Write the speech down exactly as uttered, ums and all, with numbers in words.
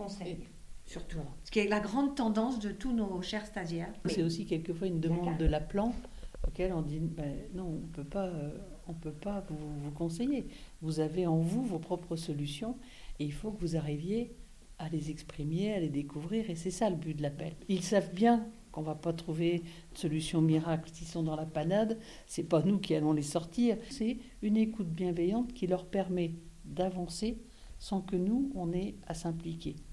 conseils, surtout. Ce qui est la grande tendance de tous nos chers stagiaires. C'est aussi quelquefois une demande de l'appelant auquel on dit ben, non, on ne peut pas, euh, on peut pas vous, vous conseiller. Vous avez en vous vos propres solutions et il faut que vous arriviez à les exprimer, à les découvrir, et c'est ça le but de l'appel. Ils savent bien qu'on ne va pas trouver de solution miracle s'ils sont dans la panade, c'est pas nous qui allons les sortir, c'est une écoute bienveillante qui leur permet d'avancer sans que nous, on ait à s'impliquer.